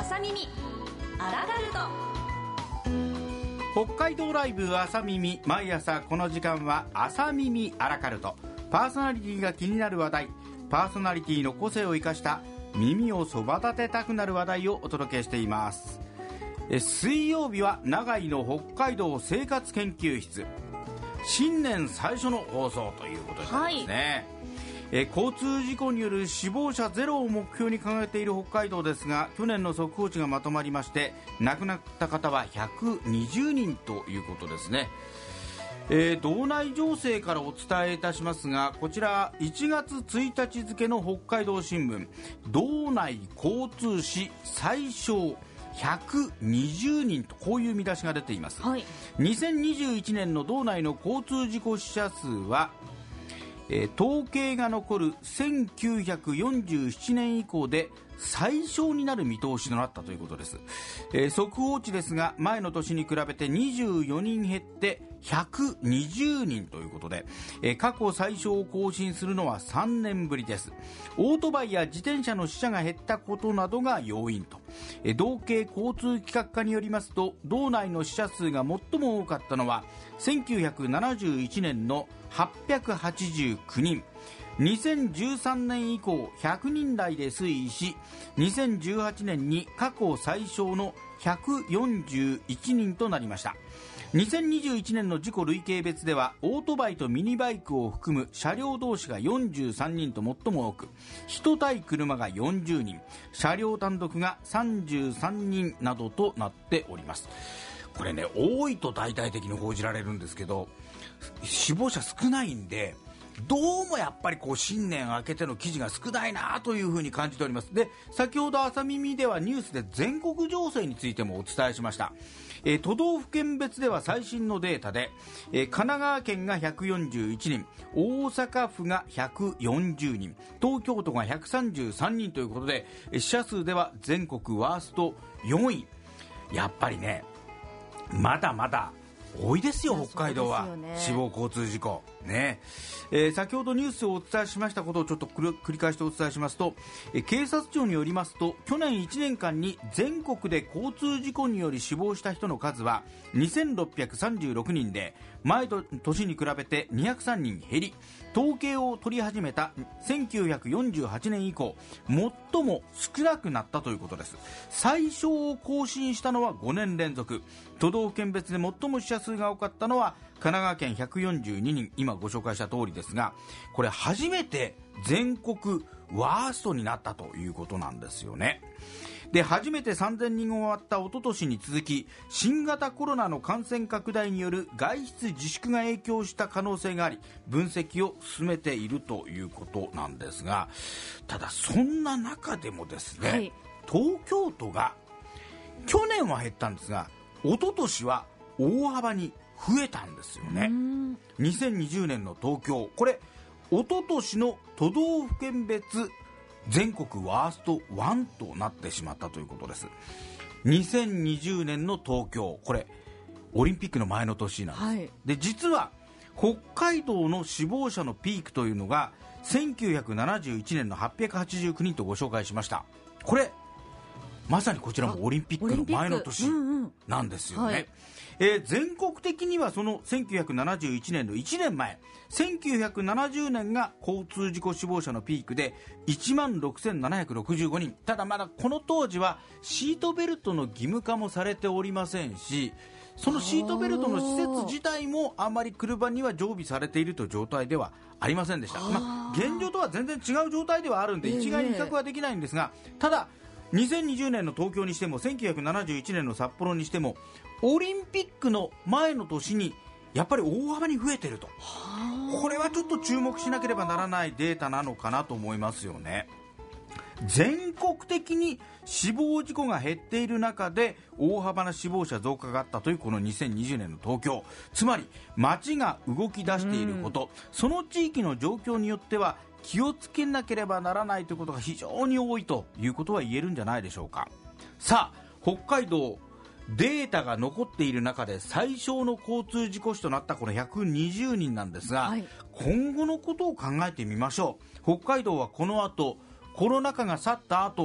朝耳アラガルト。北海道ライブ朝耳、毎朝この時間は朝耳アラカルト。パーソナリティが気になる話題、パーソナリティの個性を生かした耳をそば立てたくなる話題をお届けしています。水曜日は長井の北海道生活研究室、新年最初の放送ということになりますね。交通事故による死亡者ゼロを目標に掲げている北海道ですが、去年の速報値がまとまりまして、亡くなった方は120人ということですね。道内情勢からお伝えいたしますが、こちら1月1日付の北海道新聞、道内交通死最小120人と、こういう見出しが出ています、2021年の道内の交通事故死者数は、統計が残る1947年以降で最小になる見通しとなったということです。速報値ですが、前の年に比べて24人減って120人ということで、過去最小を更新するのは3年ぶりです。オートバイや自転車の死者が減ったことなどが要因と。道警交通企画課によりますと、道内の死者数が最も多かったのは1971年の889人、2013年以降100人台で推移し、2018年に過去最小の141人となりました。2021年の事故累計別では、オートバイとミニバイクを含む車両同士が43人と最も多く、人対車が40人、車両単独が33人などとなっております。これね、多いと大々的に報じられるんですけど、死亡者少ないんで、どうもやっぱり新年明けての記事が少ないなというふうに感じております。で、先ほど朝耳ではニュースで全国情勢についてもお伝えしました。都道府県別では最新のデータで、神奈川県が141人、大阪府が140人、東京都が133人ということで、死者数では全国ワースト4位。やっぱりね、まだまだ多いですよ、北海道は、死亡交通事故ね。先ほどニュースをお伝えしましたことをちょっと繰り返してお伝えしますと、警察庁によりますと、去年1年間に全国で交通事故により死亡した人の数は2636人で、前の年に比べて203人減り、統計を取り始めた1948年以降最も少なくなったということです。最小を更新したのは5年連続。都道府県別で最も死者数が多かったのは神奈川県142人、今ご紹介した通りですが、これ初めて全国ワーストになったということなんですよね。で、初めて3000人を割った一昨年に続き、新型コロナの感染拡大による外出自粛が影響した可能性があり、分析を進めているということなんですが、ただそんな中でもですね、東京都が去年は減ったんですが、一昨年は大幅に増えたんですよね。2020年の東京、これ一昨年の都道府県別全国ワースト1となってしまったということです。2020年の東京、これオリンピックの前の年なんです、で、実は北海道の死亡者のピークというのが1971年の889人とご紹介しました。これまさにこちらもオリンピックの前の年なんですよね。全国的にはその1971年の1年前、1970年が交通事故死亡者のピークで 16,765 人。ただまだこの当時はシートベルトの義務化もされておりませんし、そのシートベルトの施設自体もあまり車には常備されているという状態ではありませんでした。現状とは全然違う状態ではあるんで、一概に比較はできないんですが、ただ2020年の東京にしても1971年の札幌にしても、オリンピックの前の年にやっぱり大幅に増えていると。これはちょっと注目しなければならないデータなのかなと思いますよね。全国的に死亡事故が減っている中で大幅な死亡者増加があったというこの2020年の東京、つまり街が動き出していること、その地域の状況によっては気をつけなければならないということが非常に多いということは言えるんじゃないでしょうか。さあ、北海道データが残っている中で最小の交通事故死となったこの120人なんですが、今後のことを考えてみましょう。北海道はこの後コロナ禍が去った後、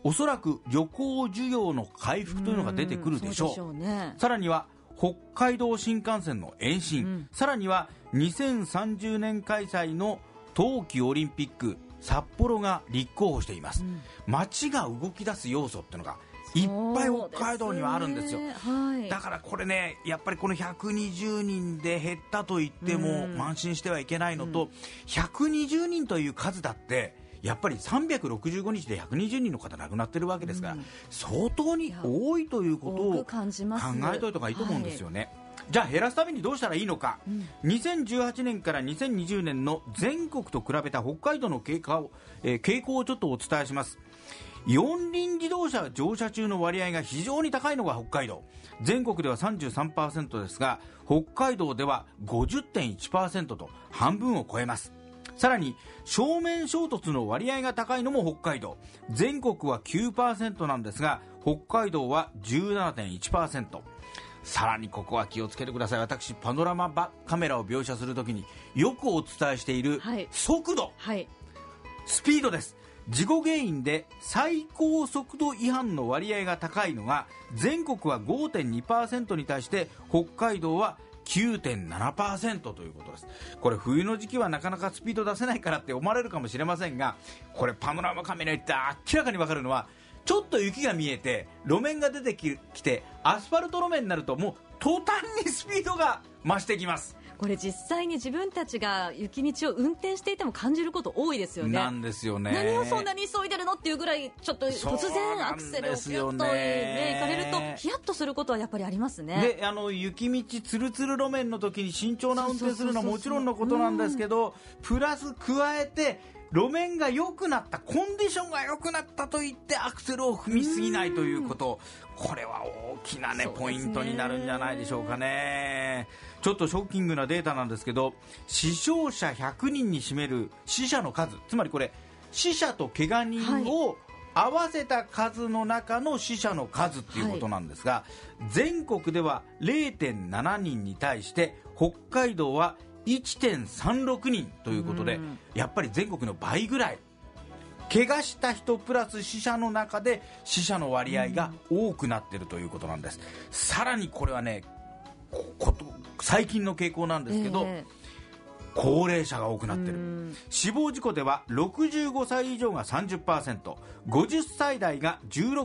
おそらく旅行需要の回復というのが出てくるでしょう。 そうでしょうね。 さらには北海道新幹線の延伸、さらには2030年開催の冬季オリンピック札幌が立候補しています、街が動き出す要素っていうのがいっぱい北海道にはあるんですよ。だからこれね、やっぱりこの120人で減ったと言っても慢心してはいけないのと、120人という数だってやっぱり365日で120人の方亡くなってるわけですから、相当に多いということを考えておいた方がいいと思うんですよね。じゃあ減らすためにどうしたらいいのか、2018年から2020年の全国と比べた北海道の傾向をちょっとお伝えします。四輪自動車乗車中の割合が非常に高いのが北海道。全国では 33% ですが、北海道では 50.1% と半分を超えます。さらに正面衝突の割合が高いのも北海道。全国は 9% なんですが、北海道は 17.1%。さらにここは気をつけてください。私パノラマカメラを描写するときによくお伝えしている速度、スピードです。事故原因で最高速度違反の割合が高いのが、全国は 5.2% に対して北海道は 9.7% ということです。これ冬の時期はなかなかスピード出せないからって思われるかもしれませんが、これパノラマカメラって明らかに分かるのは、ちょっと雪が見えて路面が出てきてアスファルト路面になると、もう途端にスピードが増してきます。 これ実際に自分たちが雪道を運転していても感じること多いですよね。 なんですよね。 何をそんなに急いでるのっていうぐらい、ちょっと突然アクセルをピュッと行かれるとヒヤッとすることはやっぱりありますね。 で、雪道つるつる路面の時に慎重な運転するのはもちろんのことなんですけど、プラス加えて路面が良くなった、コンディションが良くなったといってアクセルを踏みすぎないということ、これは大きなねポイントになるんじゃないでしょうかね。ちょっとショッキングなデータなんですけど、死傷者100人に占める死者の数、つまりこれ死者と怪我人を合わせた数の中の死者の数っていうことなんですが、全国では 0.7 人に対して北海道は 1.36 人ということで、やっぱり全国の倍ぐらい怪我した人プラス死者の中で死者の割合が多くなっているということなんです。さらにこれはね、最近の傾向なんですけど、高齢者が多くなっている。死亡事故では65歳以上が 30%、 50歳代が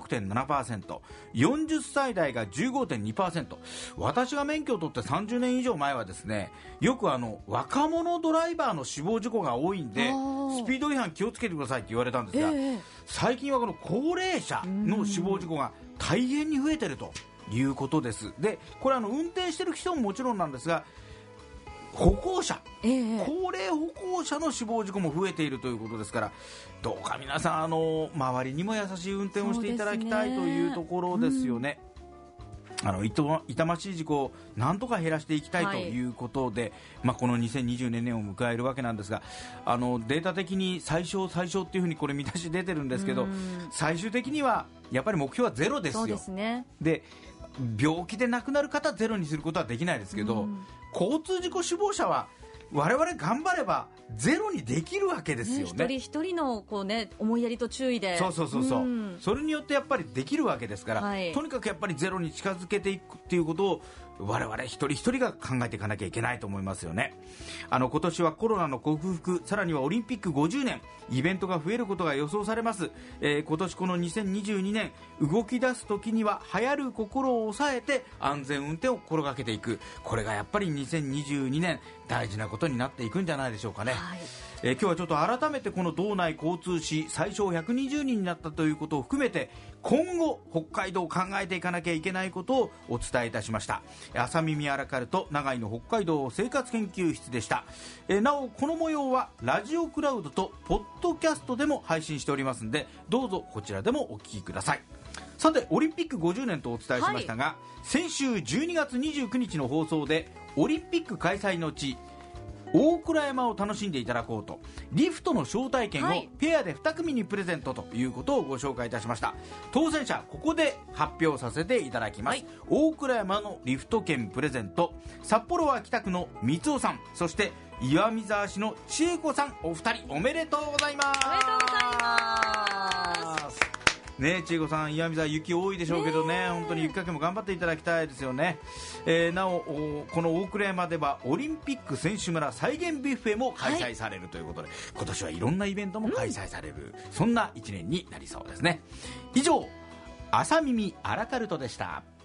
16.7%、 40歳代が 15.2%。 私が免許を取って30年以上前はですね、よく若者ドライバーの死亡事故が多いんでスピード違反気をつけてくださいって言われたんですが、最近はこの高齢者の死亡事故が大変に増えているということです。で、これ運転している人ももちろんなんですが、歩行者、高齢歩行者の死亡事故も増えているということですから、どうか皆さん周りにも優しい運転をしていただきたいというところですよね。痛ましい事故をなんとか減らしていきたいということで、この2020年を迎えるわけなんですが、データ的に最小っていうふうにこれ見出し出てるんですけど、最終的にはやっぱり目標はゼロですよ。 そうですね。 で、病気で亡くなる方ゼロにすることはできないですけど、交通事故死亡者は我々頑張ればゼロにできるわけですよね。 一人一人の思いやりと注意で、 それによってやっぱりできるわけですから、とにかくやっぱりゼロに近づけていくっていうことを我々一人一人が考えていかなきゃいけないと思いますよね。今年はコロナの克服、さらにはオリンピック50年、イベントが増えることが予想されます。今年この2022年動き出す時には流行る心を抑えて安全運転を心がけていく、これがやっぱり2022年大事なことになっていくんじゃないでしょうかね。今日はちょっと改めてこの道内交通死最小120人になったということを含めて、今後北海道を考えていかなきゃいけないことをお伝えいたしました。朝耳アラカルト長井の北海道生活研究室でした。なおこの模様はラジオクラウドとポッドキャストでも配信しておりますので、どうぞこちらでもお聞きください。さて、オリンピック50年とお伝えしましたが、先週12月29日の放送でオリンピック開催の地大倉山を楽しんでいただこうと、リフトの招待券をペアで2組にプレゼントということをご紹介いたしました。当選者ここで発表させていただきます。大倉山のリフト券プレゼント、札幌は北区の三尾さん、そして岩見沢市の千恵子さん、お二人おめでとうございます。 おめでとうございます。 ね、千恵子さん、岩見沢雪多いでしょうけどね、本当に雪かきも頑張っていただきたいですよね。なおこの大倉山ではオリンピック選手村再現ビュッフェも開催されるということで、今年はいろんなイベントも開催される、そんな1年になりそうですね。以上、朝耳アラカルトでした。